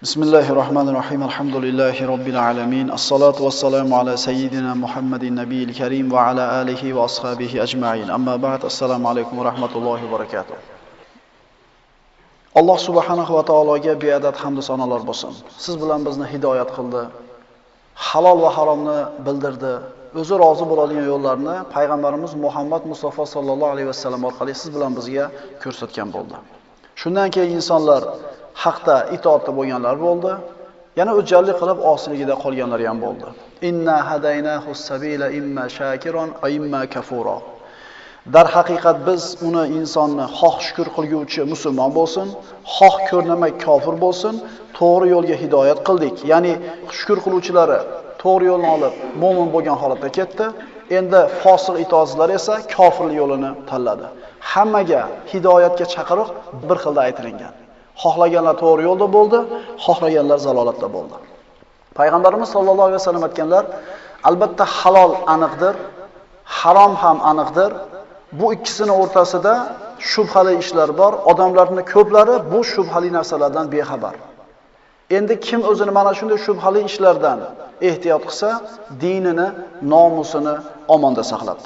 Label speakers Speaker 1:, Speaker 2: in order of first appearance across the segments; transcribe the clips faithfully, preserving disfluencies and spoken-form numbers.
Speaker 1: Bismillahirrahmanirrahim. Alhamdulillahi Rabbil alamin. As-salatu was-salamu ala sayyidina Muhammadin nabiyil karim va ala alihi va ashabihi ajma'in. Amma ba'd. Assalomu alaykum va rahmatullohi va barakatuh. Alloh subhanahu va taologa beadad hamd va sanolar bo'lsin. Siz bilan bizni hidoyat qildi. Halol va haromni bildirdi. O'zi rozi bo'ladigan yo'llarni payg'ambarimiz Muhammad Mustafa sallallohu alayhi vasallam orqali siz bilan bizga ko'rsatgan bo'ldi. Shundan keyin insonlar haqda itoatda bo'lganlar bo'ldi. Yana o'jarlik qilib osiyligida qolganlar ham bo'ldi. Inna hadaynahu sabila imma shakiron va imma kafura. Dar haqiqat biz uni insonni xoh shukr qilguvchi musulmon bo'lsin, xoh ko'rnamak kofir bo'lsin, to'g'ri yo'lga hidoyat qildik. Ya'ni shukr qiluvchilari to'g'ri yo'lni olib mo'min bo'lgan holatda ketdi. Endi fosiq itoatsizlar esa kofirlik yo'lini tanladi. Hammaga hidoyatga chaqiriq bir xilda aytilgan. Xohlaganlar to'g'ri yo'lda bo'ldi, xohlaganlar zalolatda bo'ldi. Payg'ambarimiz sollallohu alayhi vasallam aytganlar, albatta halol aniqdir, harom ham aniqdir. Bu ikkisini o'rtasida shubhali ishlar bor. Odamlarning ko'plari bu shubhali narsalardan bexabar. Endi kim o'zini mana shunday shubhali ishlardan ehtiyot qilsa, dinini, nomusini omonda saqlabdi.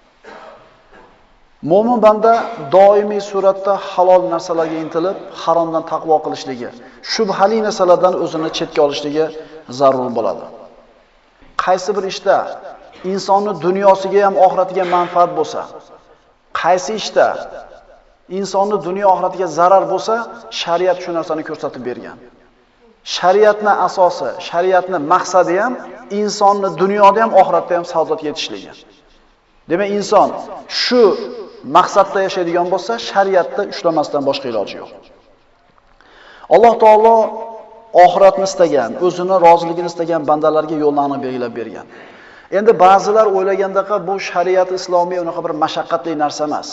Speaker 1: Mo'min banda doimiy suratda halol narsalarga intilib, haromdan taqvo qilishligi, shubhali narsalardan o'zini chetga olishligi zarur bo'ladi. Qaysi bir ishda insonning dunyosiga ham oxiratiga manfaat bo'lsa, qaysi ishda insonning dunyo oxiratiga zarar bo'lsa, shariat shu narsani ko'rsatib bergan. Shariatning asosi, shariatning maqsadi ham insonni dunyoda ham oxiratda ham saodatga yetishligi. Demak, inson shu maqsadda yashaydigan bo'lsa, shariatda ushlamasdan boshqa iloji yo'q. Alloh taolo oxiratni istagan, o'zini roziligini istagan bandalarga yo'lni aniq belgilab bergan. Endi ba'zilar o'ylagandaqa bu shariat islomiy unaqa bir mashaqqatli narsa emas.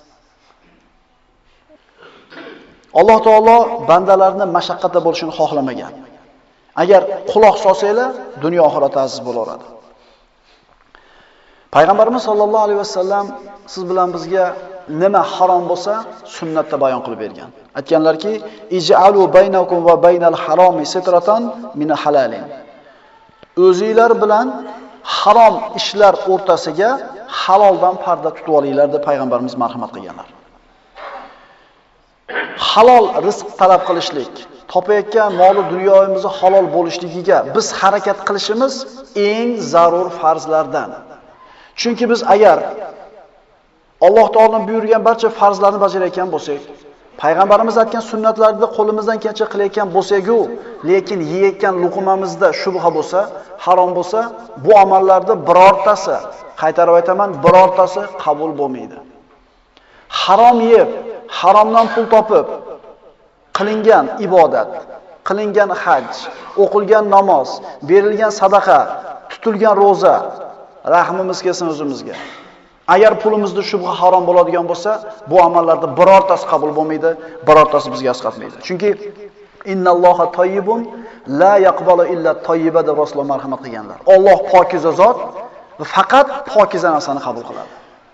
Speaker 1: Alloh taolo bandalarning mashaqqatda bo'lishini xohlamagan. Agar quloq solsanglar, dunyo oxirat aziz bo'laveradi. Payg'ambarimiz sollallohu alayhi vasallam siz bilan bizga nima harom bo'lsa, sunnatda bayon qilib bergan. Aytganlarki, ij'alu baynakum va baynal haromi sitratan min halalin. O'zingizlar bilan harom ishlar o'rtasiga haloldan parda tutib olinglar deb payg'ambarimiz marhamat qilganlar. Halol rizq talab qilishlik, topayotgan mol dunyoyimizni halol bo'lishligiga biz harakat qilishimiz eng zarur farzlardan. Chunki biz agar Alloh taoloning buyurgan barcha farzlarni bajarayotgan bo'lsak, payg'ambarimiz aytgan sunnatlarni qo'limizdan kelgancha qilayotgan bo'lsak-ku, lekin yeyotgan luqmamizda shubha bo'lsa, harom bo'lsa, bu amallarda birortasi, qaytarib aytaman, birortasi qabul bo'lmaydi. Harom yeb, haromdan pul topib qilingan ibodat, qilingan haj, o'qilgan namoz, berilgan sadaqa, tutilgan roza, rahmimiz kelsin o'zimizga. Agar pulimizda shubha harom bo'ladigan bo'lsa, bu amallarda birortasi qabul bo'lmaydi, birortasi bizga asqatmaydi. Chunki innalloha toyyibun la yaqbalu illa tayyiba deb Rasululloh marhamat qilganlar. Alloh pokiza zot va faqat pokiza narsani qabul qiladi.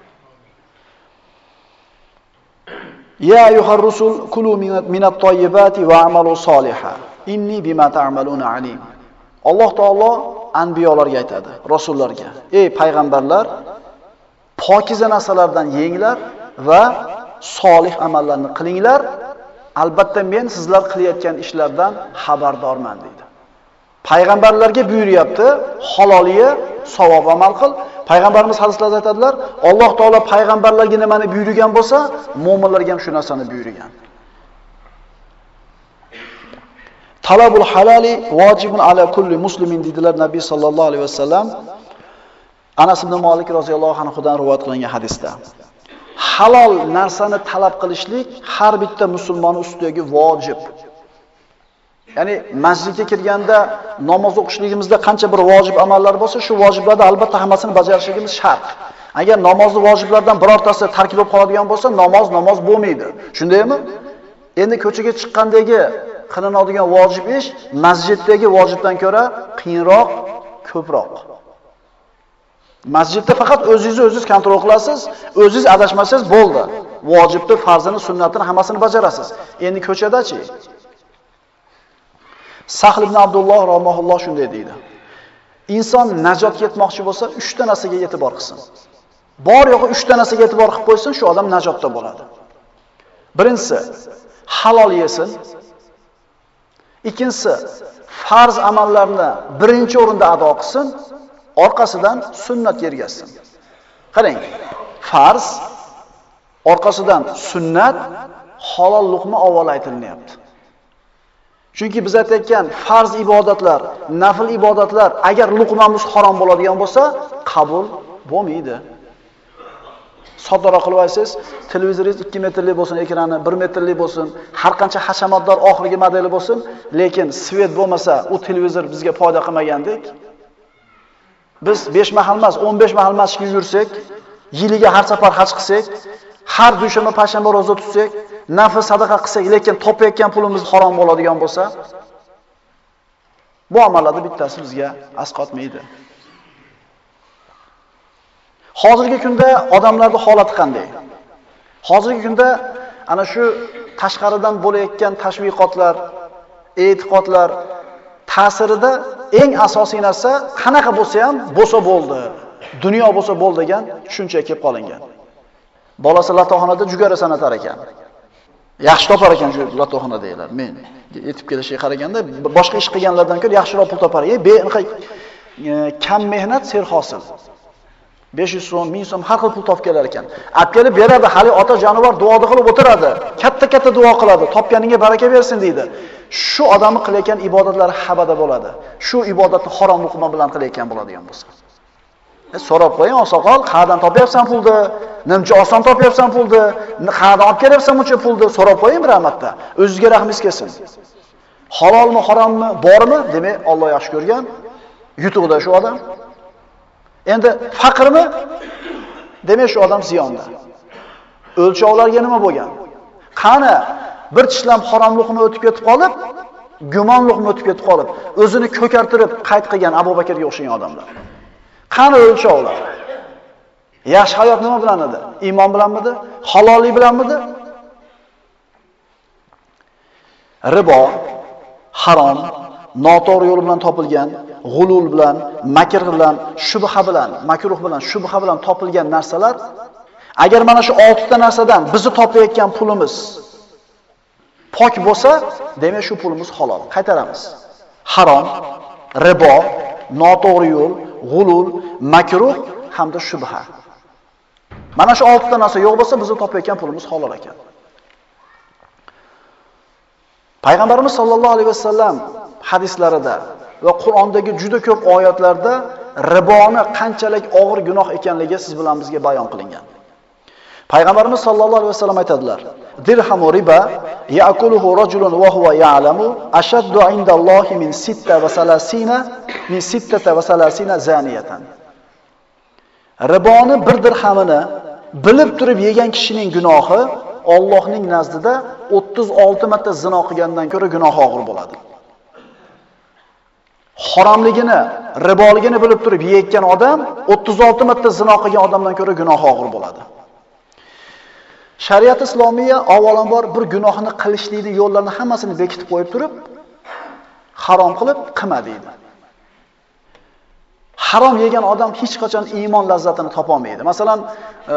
Speaker 1: Ya ayyuhar rusul kulu minat tayyibati va amalu soliha. Inni bima ta'maluna alim. Alloh taolo anbiyolarga aytadi, rasullarga: "Ey payg'ambarlar, pokiza narsalardan yenglar va solih amallarni qilinglar. Albatta men sizlar qilayotgan ishlardan xabardorman" deydi. Payg'ambarlarga buyuryapti, haloliga savob amal qil. Payg'ambarimiz hadislarda aytadilar, Alloh taolo payg'ambarlarga nimani buyurgan bo'lsa, mu'minlarga ham shu narsani buyurgan. Talabul halali vojibun ala kulli muslimin dedilar Nabiy sallallohu alayhi vasallam. Anas ibn Malik roziyallohu anhudan rivoyat qilingan hadisda. Halol narsani talab qilishlik har bitta musulmon ustidagi vojib. Ya'ni masjidga kirganda namoz o'qishligimizda qancha bir vojib amallar bo'lsa, shu vojiblarni albatta hammasini bajarishligimiz shart. Agar namozning vojiblardan birortasi tark bo'lib qoladigan bo'lsa, namoz namoz bo'lmaydi. Shundaymi? Endi ko'chaga chiqqandagi qilinadigan vojib ish masjiddagi vojibdan ko'ra qiyinroq, ko'proq. Masjidda faqat o'zingizni o'zingiz kontrol qilasiz, o'zingiz adashmasangiz bo'ldi. Vojibni, farzini, sunnatini hammasini bajarasiz. Endi ko'chadachi? Sahl ibn Abdulloh rahimahulloh shunday deydi. Inson najotga yetmoqchi bo'lsa, uch ta narsaga e'tibor qilsin. Bor yo'g'i uch ta narsaga e'tibor qilib qo'ysin, shu odam najotda bo'ladi. Birinchisi, halol yesin. Ikkinchisi, farz amallarni birinchi o'rinda ado qilsin, orqasidan sunnatga ergashsin. Qarang, farz, orqasidan sunnat, halol luqma avval aytilyapti. Chunki biz aytayotgan farz ibodatlar, nafl ibodatlar agar luqmamiz harom bo'ladigan bo'lsa, qabul bo'lmaydi. Soddaroq qilib aytsangiz, televizoringiz ikki metrlik bo'lsin, ekrani bir metrlik bo'lsin, har qancha hashamatdor oxirgi modeli bo'lsin, lekin svet bo'lmasa, u televizor bizga foyda qilmagandek. Biz besh mahal emas, o'n besh mahal masjidga yursak, yiliga har safar haj qilsak, har dushanba, payshanba roza tutsak, nafl sadaqa qilsak, lekin topayotgan pulimiz harom bo'ladigan bo'lsa, bu amallarning bittasi bizga asqotmaydi. Hozirgi kunda odamlarning holati qanday? Hozirgi kunda ana shu tashqaridan bo'layotgan tashviqotlar, e'tiqodlar ta'sirida eng asosiy narsa qanaqa bo'lsa ham bo'lsa bo'ldi, dunyo bo'lsa bo'ldi degan tushunchaga kelib qolingan. Bolasi latoxonada jugara sanatar ekan. Yaxshi topar ekan shu latoxona deylar. Men yetib kelishiga qaraganda boshqa ish qilganlardan ko'ra yaxshiroq pul topar. E, be kam mehnat ser hosil. besh yuz so'm, ming so'm har xil pul topib kelar ekan. Olib kelib beradi, hali ota jonivor duoda qilib o'tiradi. Katta-katta duo qiladi, topganiga baraka bersin deydi. Shu odamni qilayotgan ibodatlari habada bo'ladi. Shu ibodatni harom luqma bilan qilayotgan bo'ladigan bo'lsa. E, so'rab qo'ying, oqsoqol, qayerdan topyapsan pulni? Nimcha oson topyapsan pulni? Qayerdan olib kelyapsan buncha pulni? So'rab qo'ying bir rahmatda. O'zingizga rahmingiz kelsin. Halolmi, harommi, bormi? Demak, Alloh yaxshi ko'rgan. Yutuqda shu odam. Endi faqirmi? Demak, shu odam ziyonda. O'lchovlarga nima bo'lgan? Qani bir tishlam harom luqma o'tib ketib qolib, gumon luqma o'tib ketib qolib, o'zini ko'kartirib qayt qilgan Abu Bakrga o'xshagan odamlar. Qani o'lchovlar? Yaxshi hayot nima bilan edi? Iymon bilanmidi? Halollik bilanmidi? Ribo, harom, noto'g'ri yo'l bilan topilgan, g'ulul bilan, makr bilan, shubha bilan, makruh bilan, shubha bilan topilgan narsalar, agar mana shu olti ta narsadan bizni topayotgan pulimiz pok bo'lsa, demak shu pulimiz halol. Qaytaramiz. Harom, ribo, noto'g'ri yo'l, g'ulul, makruh hamda shubha. Mana shu olti ta narsa yo'q bo'lsa, bizni topayotgan pulimiz halol ekan. Payg'ambarimiz sollallohu alayhi vasallam hadislarida va Qur'ondagi juda ko'p oyatlarda riboni qanchalik og'ir gunoh ekanligi siz bilan bizga bayon qilingan. Payg'ambarimiz sollallohu alayhi vasallam aytadilar: "Dirhamu riba ya'kuluhu rajulun wa huwa ya'lamu ashaddu 'indallohi min sitta va salasina min sittata va salasina zaniyatan." Riboni bir dirhamini bilib turib yegan kishining gunohi Allohning nazdida o'ttiz olti marta zino qilgandan ko'ra gunohi og'ir bo'ladi. Haromligini, riboligini bilib turib yeyotgan odam o'ttiz olti marta zino qilgan odamdan ko'ra gunohi og'ir bo'ladi. Shariat islomiya avvalambor bir gunohni qilishlikning yo'llarini hammasini bekitib qo'yib turib, harom qilib qilma deydi. Harom yegan odam hech qachon iymon lazzatini topa olmaydi. Masalan, e,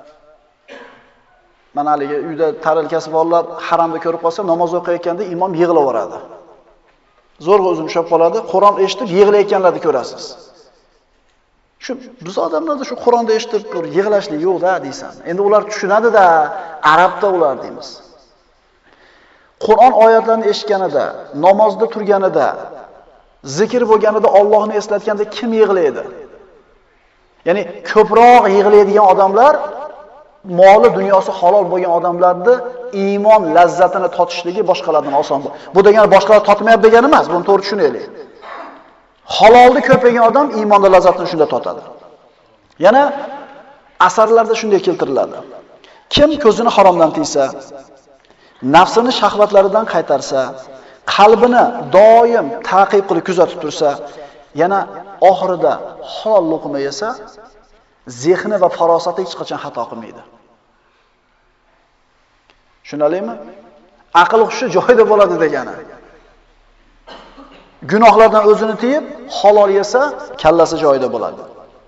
Speaker 1: mana haligi uyda tarilkasi borlar haromni ko'rib qolsa, namoz o'qiyotganda imom yig'laveradi. Zo'rg'a o'zim ushlab qoladi, Qur'on eshitib yig'layotganlarni ko'rasiz. Shu biz odamlarda shu Qur'onni eshitib bir yig'lashlik yo'q-da deysan. Endi ular tushunadi-da, arabda ular deymiz. Qur'on oyatlarini eshitganida, namozda turganida, zikr bo'lganida Allohni eslatganda kim yig'laydi? Ya'ni ko'proq yig'laydigan odamlar moli dunyosi halol bo'lgan odamlarni iymon lazzatini totishligi boshqalardan oson. Bu degani boshqalar totmayapti degani emas, buni to'g'ri tushunaylik. Halolni ko'p yegan odam iymonda lazzatini shunda totadi. Yana asarlarda shunday keltiriladi. Kim ko'zini haromdan tiysa, nafsini shahvatlaridan qaytarsa, qalbini doim ta'qib qilib kuzatib tursa, yana oxirida halol luqma yesa, zehni va farosati hech qachon xato qilmaydi. Tushunalingmi? Aql hushi joyida bo'ladi degani. gunohlardan o'zini tiyib, halol yesa, kallasi joyida bo'ladi.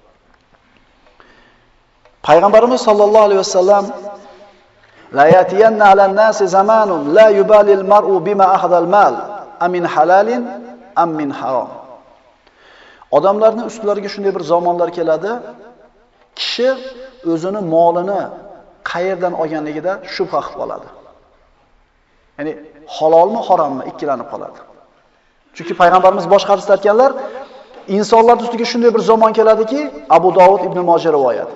Speaker 1: Payg'ambarimiz sollallohu alayhi vasallam la yatiyanna alan nasi zamanun la yubalil mar'u bima akhadal mal amin halalin am min harom. Odamlarning ustlariga shunday bir zamonlar keladi, kishi o'zini molini qayerdan olganligida shubha qilib qoladi. Ya'ni halolmi, harommi ikkilanib qoladi. Chunki payg'ambarimiz boshqa hadisda aytganlar, insonlar ustiga shunday bir zamon keladiki, Abu Dovud ibn Moja rivoyati.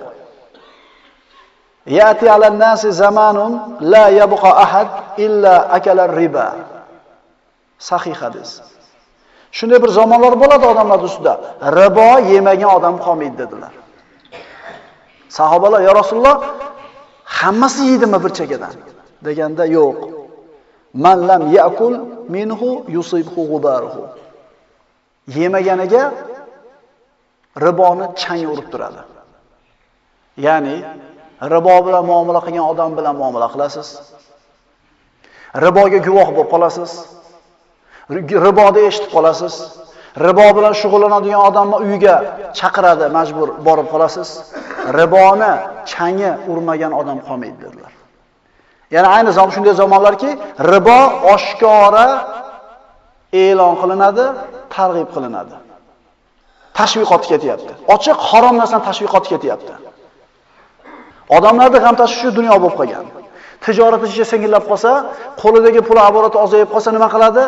Speaker 1: Yati alan nasi zamanun la yabqa ahad illa akala riba. Sahih hadis. Shunday bir zamonlar bo'ladi odamlar ustida, ribo yemagan odam qolmaydi dedilar. Sahobalar, "Ya Rasululloh, hammasi yeydimi bir chekadan?" deganda, "Yo'q. Man lam ya'kul minhu yusibhu ghubaruhu." Yemaganiga riboni chang urib turadi. Ya'ni ribo bilan muomala qilgan odam bilan muomala qilasiz. Riboga guvoh bo'lib qolasiz. Riboda eshitib qolasiz. Ribo bilan shug'ullanadigan odamni uyiga chaqiradi, majbur borib qolasiz. Riboni changi urmagan odam qolmaydi dedilar. Ya'ni ayni zamon shunday zamonlarki, ribo oshkora e'lon qilinadi, targ'ib qilinadi. Tashviqot ketyapti. Ochiq harom narsani tashviqot ketyapti. Odamlarda g'am tashvishi dunyo bo'lib qolgan. Tijorat ichiga singillab qolsa, qo'lidagi pul aborati ozayib qolsa nima qiladi?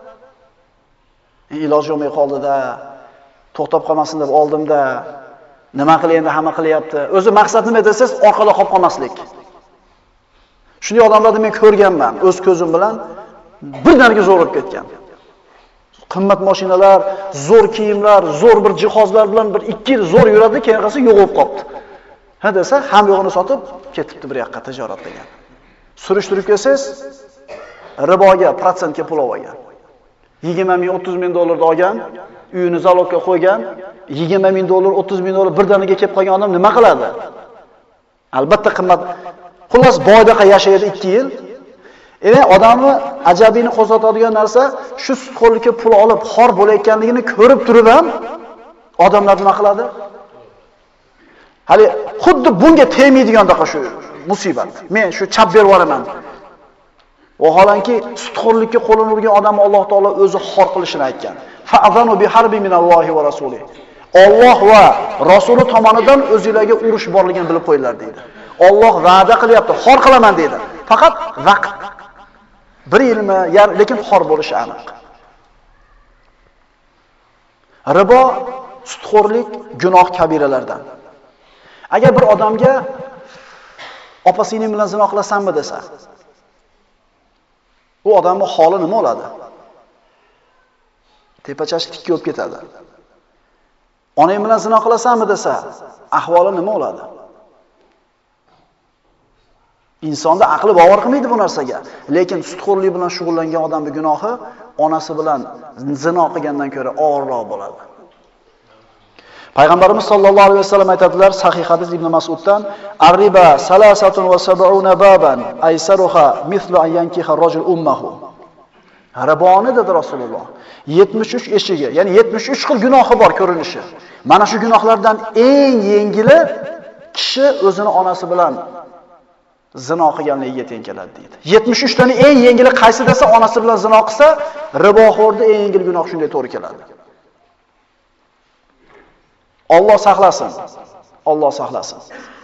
Speaker 1: Iloj yo'may qoldi-da, to'xtab qolmasin deb oldim-da, nima qilay endi, hamma qilyapti. O'zi maqsad nima desangiz, orqada qolib qolmaslik. Shunday odamlarni men ko'rganman, o'z ko'zim bilan birdaniga zo'r bo'lib ketgan. Qimmat mashinalar, zo'r kiyimlar, zo'r bir jihozlar bilan bir ikki yil zo'r yuradi, keyin qolsa yo'qolib qopti. Ha desa, ham yo'g'ini sotib ketibdi bir yoqqa tijorat degan. Surishtirib kelsangiz, riboga, protsentga pul olgan. yigirma ming, o'ttiz ming dollarni olgan, uyini zalogga qo'ygan, yigirma ming dollar, o'ttiz ming dollar birdaniga kelib qolgan odam nima qiladi? Albatta qimmat. Xullas boydaqa yashaydi ikki yil. Endi odamni ajabini qo'zg'atadigan narsa shu sutxo'rlikka pul olib xor bo'layotganligini ko'rib turib ham odamlar nima qiladi? Hali xuddi bunga tegmaydigandaqa shu musibat. Men shu chap berib yuboraman. Vaholanki sutxo'rlikka qo'lini urgan odam Alloh taolo o'zi xor qilishini aytgan. Fa'zanu bi harbi minallohi va rasulihi. Alloh va rasuli tomonidan o'zingizlarga urush borligini bilib qo'yinglar deydi. Alloh va'da qilyapti, xor qilaman deydi. Faqat vaqt bir yilmi, yar, lekin xor bo'lishi aniq. Ribo, sutxo'rlik gunoh kabiralardan. Agar bir odamga opa-singlim bilan zino qilasanmi desa, bu odamning holi nima bo'ladi? Tepachashi tikka bo'lib ketadi. Onang bilan zino qilasanmi desa, ahvoli nima bo'ladi? Insonda aqli bavar qilmaydi bu narsaga. Lekin sutxo'rlik bilan shug'ullangan odamning gunohi onasi bilan zino qilgandan ko'ra og'irroq bo'ladi. Payg'ambarimiz sollallohu alayhi vasallam aytadilar, sahih hadis Ibn Mas'uddan, "Ar-riba salasatun va sab'una baban, aysaruha mithlu an yankiha rajul ummahu." Riboni dedi Rasululloh. yetmish uch eshigi, ya'ni yetmish uch xil gunohi bor ko'rinishi. Mana shu gunohlardan eng yengili kishi o'zini onasi bilan zino qilganligiga teng keladi deydi. yetmish uch taning eng yengili qaysi desa, onasi bilan zino qilsa, riboxo'rda eng yengil gunoh shunday to'g'ri keladi. Alloh saqlasin. Alloh saqlasin.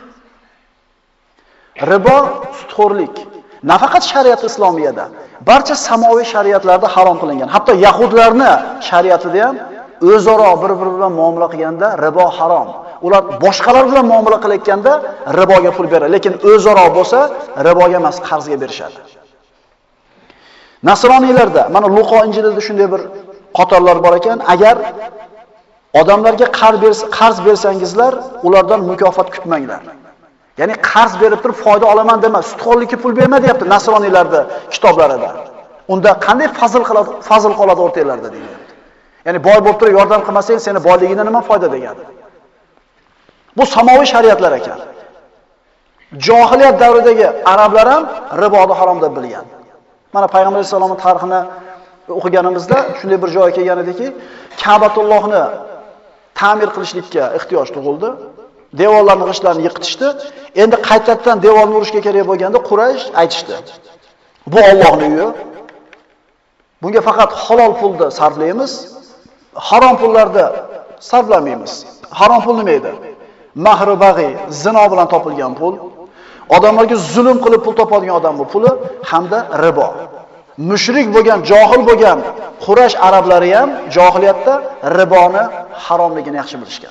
Speaker 1: Ribo, sutxo'rlik nafaqat shariat islomiyada, barcha samoviy shariatlarda harom qilingan. Hatto yahudlarning shariatida ham o'zaro bir-biri bilan muomala qilganda ribo harom. Ular boshqalar bilan muomala qilayotganda riboga pul beradi, lekin o'zaro bo'lsa riboga emas, qarzga berishadi. Nasroniylarda, mana Luqo Injilida shunday bir qatorlar bor ekan, agar odamlarga qarz bersangizlar, ulardan mukofot kutmanglar. Ya'ni qarz berib turib foyda olaman dema, sutxo'rlikka pul berma deyapti Nasroniylarda kitoblarida. Unda qanday fazil qiladi, fazil qoladi o'rtalarida deyapti. Ya'ni boy bo'lib turib yordam qilmasang, seni boyligingdan nima foyda degan. Bu samoviy shariatlar ekan. Johiliyat davridagi arablar ham riboni harom deb bilgan. Mana Payg'ambar sollallohu alayhi vasallam tarixini o'qiganimizda shunday bir joyga kelgan ediki, Ka'batullohni ta'mir qilishlikka ehtiyoj tug'ildi. Devorlarning g'ishtlarini yiqitishdi. Endi qaytadan devorni urishga kerak bo'lganda Quraysh aytishdi. Bu Allohning uyi. Bunga faqat halol pulni sarflaymiz, harom pullarni sarflamaymiz. Harom pul nima edi? Mahri bag'iy, zino bilan topilgan pul, odamlarga zulm qilib pul topadigan odamning puli hamda ribo. Mushrik bo'lgan, johil bo'lgan Quraysh arablari ham johiliyatda riboni haromligini yaxshi bilishgan.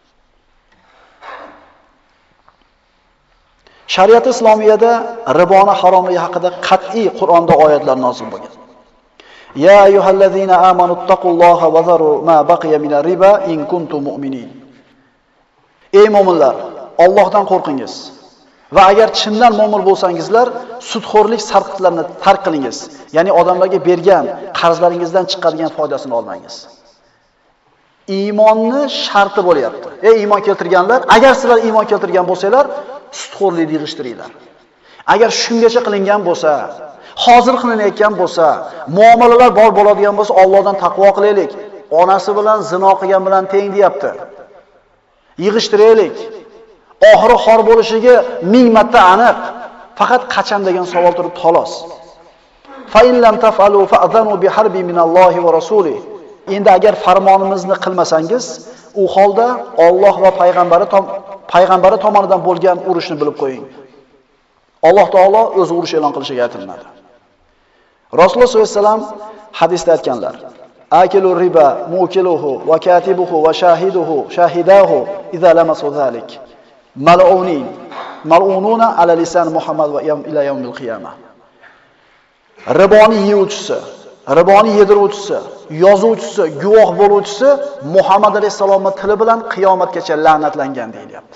Speaker 1: Shariat islomiyada riboni haromligi haqida qat'iy Qur'onda oyatlar nozil bo'lgan. Ya ayyuhallazina amanu taqulloha va zaru ma baqiya minar riba in kuntum mu'minin. Ey mu'minlar, Allohdan qo'rqingiz va agar chindan mu'min bo'lsangizlar, sudxo'rlik sarqitlarini tark qilingiz. Ya'ni odamlarga bergan qarzlaringizdan chiqadigan foydasini olmangiz. Iymonni sharti bo'lyapti. Ey iymon keltirganlar, agar sizlar iymon keltirgan bo'lsanglar, sudxo'rlikni yig'ishtiringlar. Agar shungacha qilingan bo'lsa, hozir qilinayotgan bo'lsa, muomalalar bor bo'ladigan bo'lsa, Allohdan taqvo qilaylik. Onasi bilan zino qilgan bilan teng deyapti. Yig'ishtiraylik. Oxiri xor bo'lishiga ming marta aniq. Faqat qachon degan savol turib xolos. Fa in lam taf'alu fa'dhanu bi harbi minallohi va rasuli. Endi agar farmonimizni qilmasangiz, u holda Alloh va payg'ambari tom payg'ambari tomonidan bo'lgan urushni bilib qo'ying. Alloh taolo o'zi urush e'lon qilishiga aytilmadi. Rasululloh sollallohu alayhi vasallam hadisda aytganlar: "Akilur riba mukiluhu va katibuhu va shahiduhu shahidahu idza lamasu zalik. Mal'unin mal'ununa ala lisan Muhammad va ila yawmil qiyamah." Riboni yeyuvchisi, riboni yediruvchisi, yozuvchisi, guvoh bo'luvchisi Muhammad alayhisolamning tili bilan qiyomatgacha la'natlangan deyilyapti.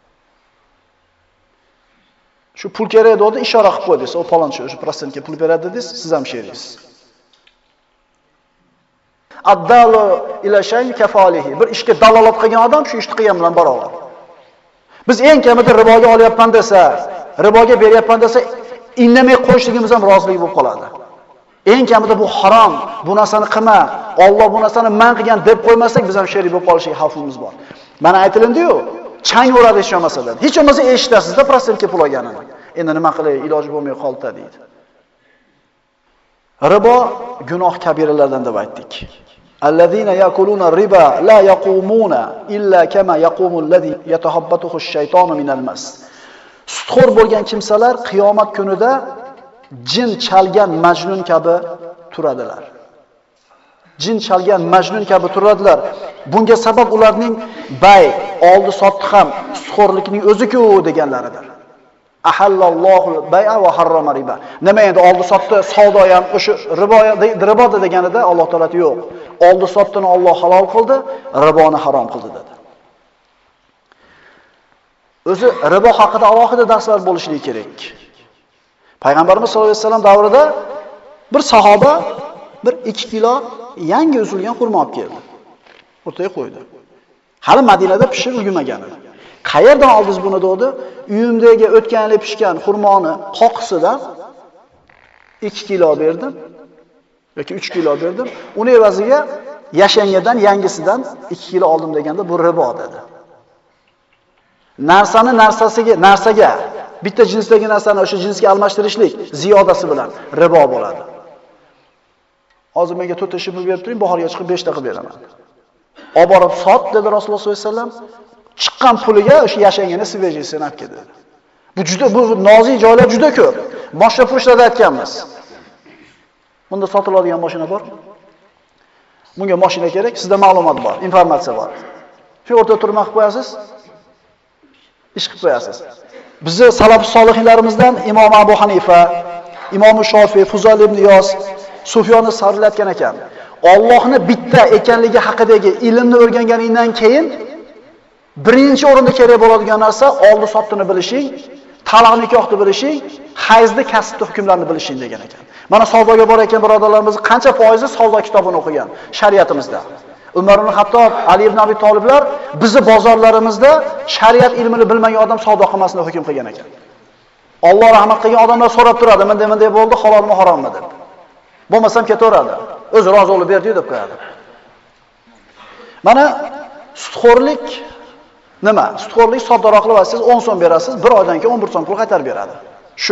Speaker 1: Shu pul kerak edi, ishora qilib qo'ydingiz. O palonchi o'sha prosentga pul beradi dedingiz, siz ham sheringiz. Addalu ila shay kafalihi. Bir ishga dalolat qilgan odam shu ishni qilgan bilan barobar. Biz eng kamida riboga olyapman desa, riboga beryapman desa, indamay qo'yishligimiz ham rozilik bo'lib qoladi. Eng kamida bu harom, bu narsani qilma, Alloh bu narsani man qilgan deb qo'ymasak, biz ham sherik bo'lib qolishga xavfimiz bor. Mana aytilindi-yu, chang uradi hech bo'lmasa-da. Hech bo'lmasa eshitasizda prosentga pul olganini. Endi nima qilay, iloji bo'lmay qoldi deydi. Ribo gunoh kabiralardan deb aytdik. Allazina yakuluna riba la yaqumuna illa kama yaqumul ladzi yatahabbatuhu ash-shaytonu minal mas. Sudxo'r bo'lgan kimsalar qiyomat kunida jin chalgan majnun kabi turadilar. Jin chalgan majnun kabi turadilar. Bunga sabab ularning bay, oldi sotdi ham sudxo'rlikning o'zi-ku deganlaridir. Ahallallohu bay'a va harrama riba. Nima endi oldi sotdi savdo ham o'sha ribo ribo deganida Alloh taolati yo'q. Oldi sotdini Alloh halol qildi, riboni harom qildi dedi. O'zi ribo haqida alohida darslar bo'lishligi kerak. Payg'ambarimiz sollallohu alayhi vasallam davrida bir sahoba bir ikki kilo yangi uzilgan xurmo olib keldi. O'rtaga qo'ydi. Hali Madinada pishib ulgurmagan edi. Qayerdan oldingiz buni dedi? Uyimdagi o'tgan yil pishgan xurmoni qoqisidan ikki kilo berdim yoki uch kilo berdim. Uni evaziga yashangadan yangisidan ikki kilo oldim deganda bu ribo dedi. Narsani narsasiga, narsaga bitta jinsdagi narsani o'sha jinsga almashtirishlik ziyodasi bilan ribo bo'ladi. Hozir menga to'rtta ish pul berib turing, bahorga chiqib besh ta qilib beraman. Olib borib sot dedi Rasululloh sollallohu alayhi vasallam. Chiqqan puliga o'sha yashangani svejisini olib keldi. Bu juda bu nozik joylar juda ko'p. Mashina furushlarda aytganmiz. Bunda sotiladigan mashina bor. Bunga mashina kerak, sizda ma'lumot bor, informatsiya bor. Shu o'rtada turma qilib qo'yasiz. Ish qilib qo'yasiz. Bizni salaf solihinlarimizdan Imom Abu Hanifa, Imom Shofiy, Fuzayl ibn Iyos, Sufyonni sarflayotgan ekan. Allohni bitta ekanligi haqidagi ilmni o'rganganingdan keyin birinchi o'rinda kerak bo'ladigan narsa oldi sotdini bilishing, taloq nikohni bilishing, hayzni kasbni hukmlarini bilishing degan ekan. Mana savdoga bor ekan birodarlarimiz qancha foizi savdo kitobini o'qigan shariatimizda. Umar ibn Hattob, Ali ibn Abi Toliblar bizni bozorlarimizda shariat ilmini bilmagan odam savdo qilmasini hukm qilgan ekan. Alloh rahmat qilgan odamlar so'rab turadi, "Menda menda bo'ldi, halolmi, harommi?" deb. Bo'lmasam ketaveradi. O'zi rozi bo'lib berdi deb qo'yadi. Mana sutxo'rlik nima? Sutxo'rlik soddaroq qilib olsangiz o'n so'm berasiz, bir oydan keyin o'n bir so'm pul qaytarib beradi. Shu.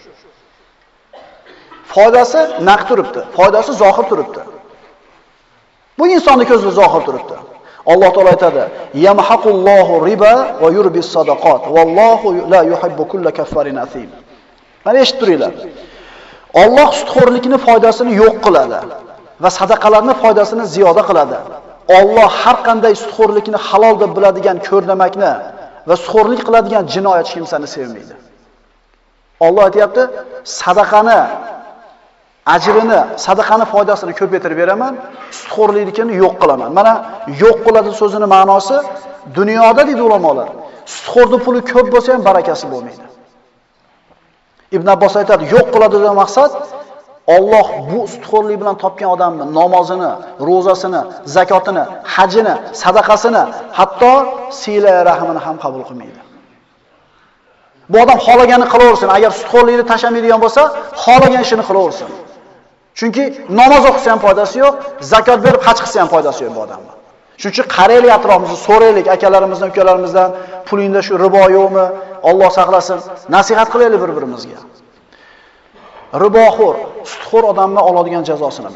Speaker 1: Foydasi naqd turibdi, foydasi zohir turibdi. Bu insonning ko'zida zohir turibdi. Alloh taolo aytadi: "Yamhaqullohu riba va yurbis sadaqat, vallohu la yuhibbu kulla kaffarin athim." Mana eshitib turinglar. Alloh sutxo'rlikning foydasini yo'q qiladi va sadaqalarning foydasini ziyoda qiladi. Alloh har qanday sutxo'rlikni halol deb biladigan ko'rnamakni va sutxo'rlik qiladigan jinoyatchi kimsani sevmaydi. Alloh aytayapti, sadaqani ajrini, sadaqani foydasini ko'paytirib beraman, sutxo'rlikni yo'q qilaman. Mana yo'q qiladi so'zining ma'nosi dunyoda deydi ulamolar. Sutxo'rning puli ko'p bo'lsa ham barakasi bo'lmaydi. Ibn Abbos aytadi, yo'q qiladi degan maqsad Alloh bu sutxo'rlik bilan topgan odamni namozini, ro'zasini, zakotini, hajini, sadaqasini, hatto sila rahmini ham qabul qilmaydi. Bu odam xolaganini qilaversin. Agar sutxo'rlikni tashamaydigan bo'lsa, xolagan ishini qilaversin. Chunki namoz o'qisa ham foydasi yo'q, zakot berib haj qilsa ham foydasi yo'q bu odamga. Shuning uchun qaraylik atrofimizni, so'raylik akalarimizdan, ukalarimizdan, pulingda shu ribo yo'qmi? Alloh saqlasin. Nasihat qilaylik bir-birimizga. Riboxo'r, sutxo'r odamni oladigan jazosi nima?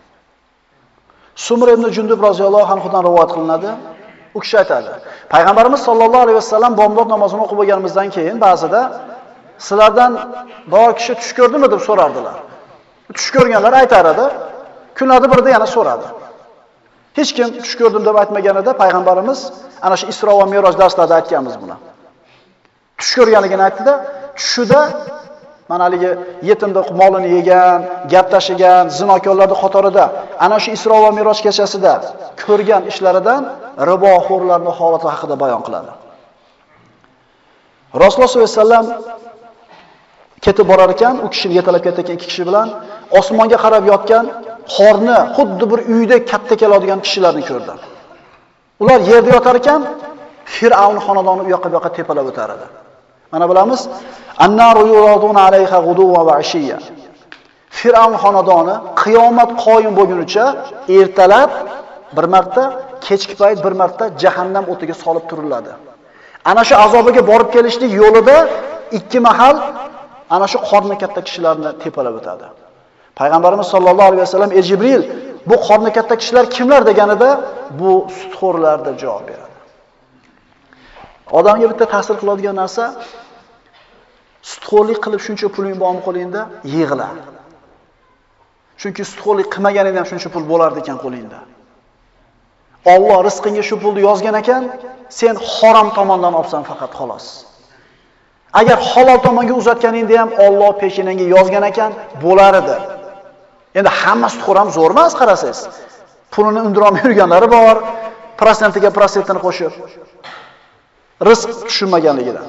Speaker 1: Sumr ibn Jundub roziyallohu anhudan rivoyat qilinadi. U kishi aytadi: Payg'ambarimiz sollallohu alayhi vasallam bomdod namozini o'qib bo'lganimizdan keyin ba'zida sizlardan biror kishi tush ko'rdimi deb so'rardilar. Tush ko'rganlar aytar edi. Kunlarda birda yana so'radi. Hech kim tush ko'rdim deb aytmaganida payg'ambarimiz ana shu Isro va Mi'roj darslarida aytganmiz buni. Tush ko'rganligini aytdi-da, tushida mana haligi yetimda molini yegan, gap tashigan, zinokorlarning qatorida ana shu Isro va Mi'roj kechasida ko'rgan ishlaridan riboxo'rlarning holati haqida bayon qiladi. Rasululloh sollallohu alayhi vasallam ketib borar ekan, u kishini yetalab ketayotgan ikki kishi bilan osmonga qarab yotgan qorni xuddi bir uyda katta keladigan kishilarni ko'rdi. Ular yerda yotar ekan, Fir'avn xonadoni u yoqqa bu yoqqa tepalab o'tar edi. Mana bilamiz, annaru yuraduna alayha ghuduwa va ashiya. Fir'avn xonadoni qiyomat qoyim bo'lgunicha ertalab bir marta, kechki payt bir marta jahannam o'tiga solib turiladi. Ana shu azobiga borib kelishlik yo'lida ikki mahal ana shu qorni katta kishilarni tepalab o'tadi. Payg'ambarimiz sollallohu alayhi vasallam ey Jibril, bu qorni katta kishilar kimlar deganida bu sutxo'rlar deb javob beradi. Odamga bitta ta'sir qiladigan narsa, sutxo'rlik qilib shuncha puling bormi qo'lingda, yig'la. Chunki sutxo'rlik qilmaganingda ham shuncha pul bo'lardi ekan qo'lingda. Alloh rizqingga shu pulni yozgan ekan, sen harom tomondan olsan faqat xolos. Agar halol tomonga uzatganingda ham Alloh peshinangga yozgan ekan, bo'lar edi. Endi hamma sutxo'r ham zo'r emas qarasangiz. Pulini undirolmay yurganlari bor, prosentiga prosentini qo'shib. Rizq tushunmaganligidan.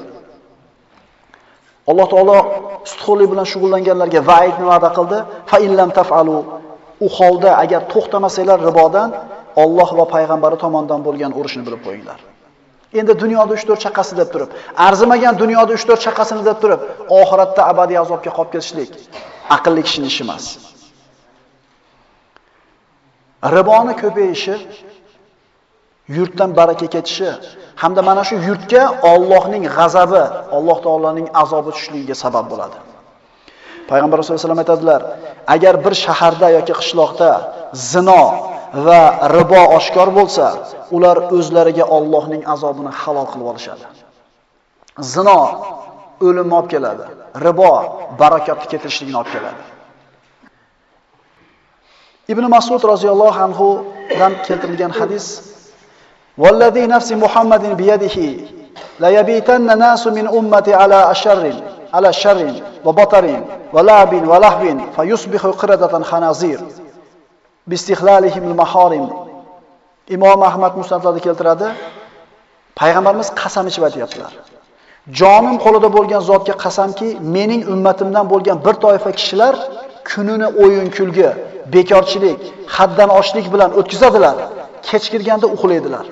Speaker 1: Alloh taolo sutxo'rlik bilan shug'ullanganlarga va'idni va'da qildi. Fa illam taf'alu, u holda agar to'xtamasanglar ribodan, Alloh va payg'ambari tomonidan bo'lgan urushni bilib qo'yinglar. Endi dunyoda uch to'rt chaqasi deb turib, arzimagan dunyoda uch to'rt chaqasini deb turib, oxiratda abadiy azobga qolib ketishlik aqlli kishining ishi emas. Riboni ko'payishi, yurtdan baraka ketishi hamda mana shu yurtga Allohning g'azabi, Alloh taoloning azobi tushligiga sabab bo'ladi. Payg'ambar sollallohu alayhi vasallam aytadilar, agar bir shaharda yoki qishloqda zino va ribo oshkor bo'lsa, ular o'zlariga Allohning azobini halol qilib olishadi. Zino o'limni olib keladi, ribo barakotni keltirishligini olib keladi. Ibn Mas'ud roziyallohu anhu dan keltirilgan hadis: "Vallazi nafsi Muhammadin biyadihi la yabitanna nasu min ummati ala asharrin ala sharrin va batarin va labin va lahbin fayusbihu qiradatan khanazir bi istihlalihim al-maharim." Imom Ahmad musnadlarda keltiradi. Payg'ambarimiz qasam ichib aytayaptilar. Jonim qo'lida bo'lgan zotga qasamki, mening ummatimdan bo'lgan bir toifa kishilar kunini o'yin kulgi, bekorchilik, haddan oshlik bilan o'tkazadilar. Kechkirganda uxlaydilar.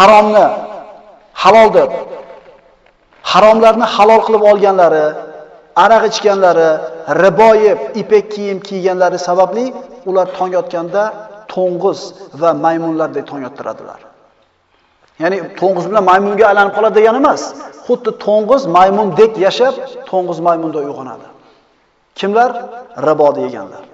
Speaker 1: Haromni halol deb, haromlarni halol qilib olganlari aroq ichganlari, ribo yeb, ipek kiyim kiyganlari sababli ular tong yotganda to'ng'iz va maymunlardek tong yottiradilar. Ya'ni to'ng'iz bilan maymunga aylanib qoladi degani emas. Xuddi to'ng'iz maymundek yashab, to'ng'iz maymunda uyg'onadi. Kimlar? Ribo deganlar.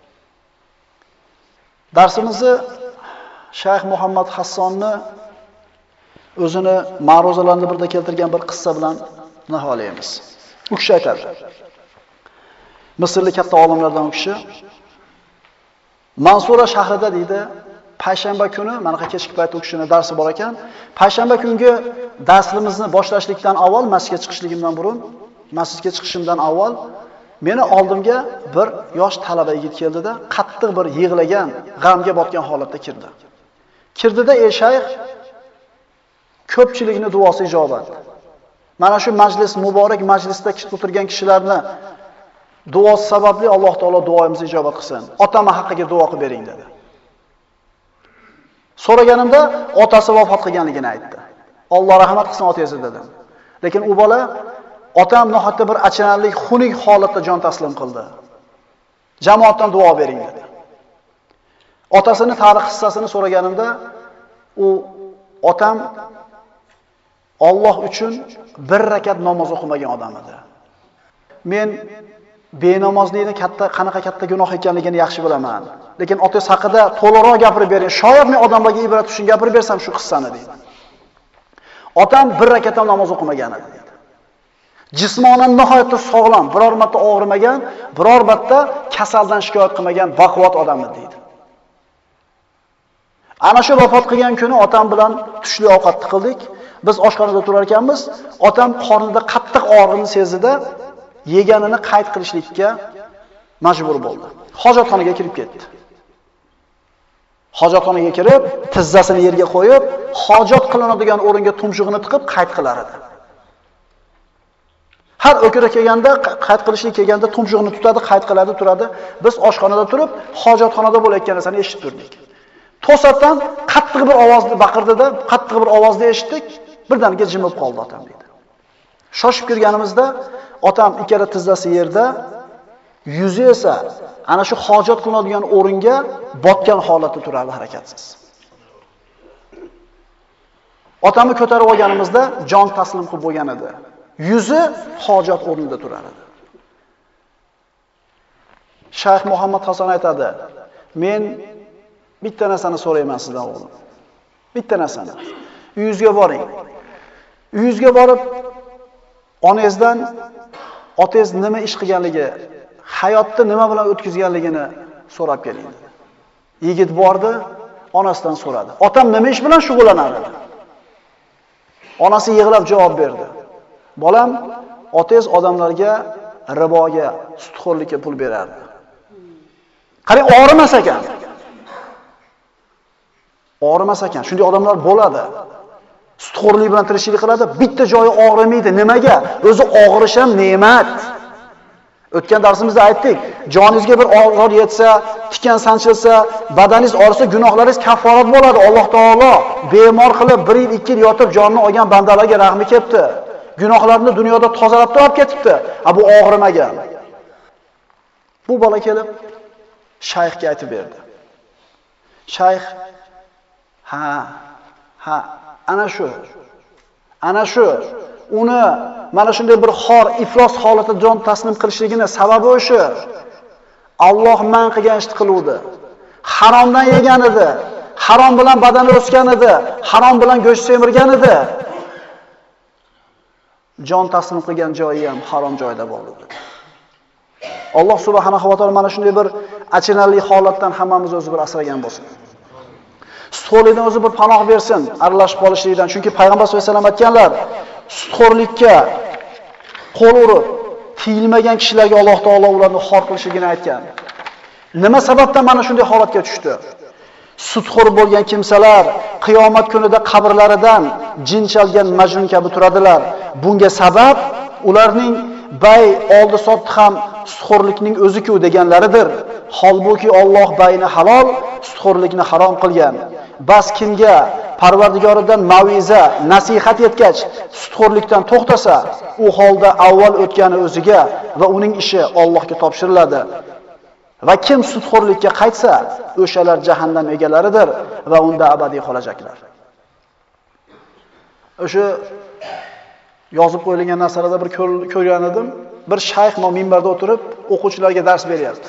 Speaker 1: Darsimizni Shayx Muhammad Hassonni o'zini ma'ruzalarida birda keltirgan bir qissa bilan nihoyalaymiz. U kishi aytadi. Misrlik katta olimlardan u kishi Mansura shahrida deydi, payshanba kuni, mana kechki payt u kishining darsi bor ekan, payshanba kungi darsimizni boshlashlikdan avval, masjidga chiqishligimdan burun, masjidga chiqishimdan avval meni oldimga bir yosh talaba yigit keldida, qattiq bir yig'lagan, g'amga botgan holatda kirdi. Kirdida ey shayx, ko'pchilikning duosi ijobat. Mana shu majlis, muborak majlisda o'tirgan kishilarni duosi sababli Alloh taolo duoyimizni ijobat qilsin. Otama haqqiga duo qilib bering dedi. So'raganimda otasi vafot qilganligini aytdi. Alloh rahmat qilsin otangizni dedim. Lekin u bola otam nohatda bir achinarli, xunuk holatda jon taslim qildi. Jamoatdan duo bering dedi. Otasini tarix hissasini so'raganimda u otam Alloh uchun bir rakat namoz o'qimagan odam edi. Men benamozlikni katta qanaqa katta gunoh ekanligini yaxshi bilaman. Lekin otangiz haqida to'liqroq gapirib bering. Shoyat men odamlarga ibrat uchun gapirib bersam shu qissani deydi. Otam bir rakat ham namoz o'qimagan edi dedi. Jismonan nihoyatda sog'lom, biror marta og'rimagan, biror marta kasaldan shikoyat qilmagan baquvvat odam edi deydi. Ana shu vafot qilgan kuni otam bilan tushli ovqatni qildik. Biz oshxonada turar ekanmiz, otam qornida qattiq og'riqni sezdi-da, yeganini qayd qilishlikka majbur bo'ldi. Hojatxonaga kirib ketdi. Hojatxonaga kirib, tizzasini yerga qo'yib, hojat qilinadigan o'ringa tumshug'ini tiqib qayd qilar edi. Har o'kira kelganda, qayd qilishlik kelganda tumshug'ini tutadi, qayd qiladi, turadi. Biz oshxonada turib, hojatxonada bo'layotgan narsani eshitib turdik. To'satdan qattiq bir ovozni baqirdi-da, qattiq bir ovozni eshitdik. Birdaniga jimib qoldi otam dedi. Shoshib kirganimizda otam ikkala tizzasi yerda, yuzi esa ana shu hojat qilinadigan o'ringa botgan holatda turardi, harakatsiz. Otamni ko'tarib olganimizda jon taslim qilib bo'lgan edi. Yuzi hojat o'rnida turar edi. Shayx Muhammad Hasan aytadi: "Men bitta narsani so'rayman sizdan o'g'lim. Bitta narsani. Uyingizga boring. Uyingizga borib onangizdan otangiz nima ish qilganligi, hayotda nima bilan o'tkazganligini so'rab keling." Yigit bordi, onasidan so'radi. "Otam nima ish bilan shug'ullanadi?" Onasi yig'lab javob berdi. "Bolam, otangiz odamlarga riboga, sudxo'rlikka pul berardi. Qarang, og'rimas ekan. Og'rimas ekan. Shunday odamlar bo'ladi. Sudxo'rlik bilan tirishchilik qiladi, bitta joyi og'rimaydi. Nimaga? O'zi og'rish ham ne'mat. O'tgan darsimizda aytdik, joningizga bir og'ir yetsa, tikan sanchilsa, badaningiz og'risa, gunohlaringiz kafforat bo'ladi. Alloh taolo bemor qilib bir yil, ikki yil yotib jonini olgan bandalarga rahmi kelibdi. Gunohlarini dunyoda tozalab olib ketibdi. Ha, bu og'rimagan. Bu bola kelib shayxga aytib berdi. Shayx: "Ha, ha, ana shu. Ana shu uni mana shunday bir xor, iflos holatda jon taslim qilishligini sababi o'sha. Alloh man qilgan ishni qiluvdi. Haromdan yegan edi. Harom bilan badani o'sgan edi. Harom bilan go'sht semirgan edi. Jon taslim qilgan joyi ham harom joyda bo'ldi." Alloh subhanahu va taolo mana shunday bir achinarli holatdan hammamiz o'zi bir asragan bo'lsin. Sudxo'rlikdan o'zi bir panoh bersin, aralashib qolishlikdan. Chunki payg'ambar sollallohu alayhi vasallam aytganlar, sudxo'rlikka qo'l urib, tiyilmagan kishilarga Alloh taolo ularni xor qilishligini aytgan. Nima sababdan mana shunday holatga tushdi? Sudxo'r bo'lgan kimsalar qiyomat kunida qabrlaridan jin chalgan majnun kabi turadilar. Bunga sabab ularning bay oldi sotdi ham sudxo'rlikning o'zi-ku deganlaridir. Holbuki Alloh bayni halol, sudxo'rlikni harom qilgan. Bas kimga Parvardigoridan maviza, nasihat yetgach, sutxo'rlikdan to'xtasa, u holda avval o'tgani o'ziga va uning ishi Allohga topshiriladi. Va kim sutxo'rlikka qaytsa, o'shalar jahannam egalaridir va unda abadiy qolajaklar. O'sha yozib qo'yilgan narsalarda bir ko'rgan edim. Bir shayx minbarda o'tirib o'quvchilarga dars beryapti.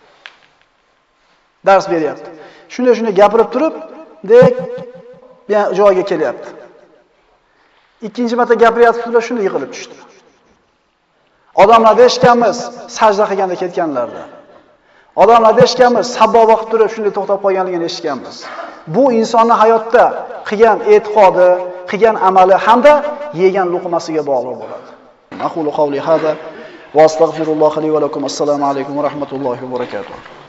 Speaker 1: Dars beryapti. Shunday shunday gapirib turib, dek joyiga kelyapti. Ikkinchi marta gapiryapti, shunday yiqilib tushdi. Odamlar eshitganmiz, sajda qilganda ketganlarda. Odamlar eshitganmiz, sabbo vaqt turib shunday to'xtab qolganligini eshitganmiz. Bu insonning hayotda qilgan e'tiqodi, qilgan amali hamda yegan luqmasiga bog'liq bo'ladi. Aqulu qawli hada va astagfirulloh li va lakum. Assalomu alaykum va rahmatullohi va barakatuh.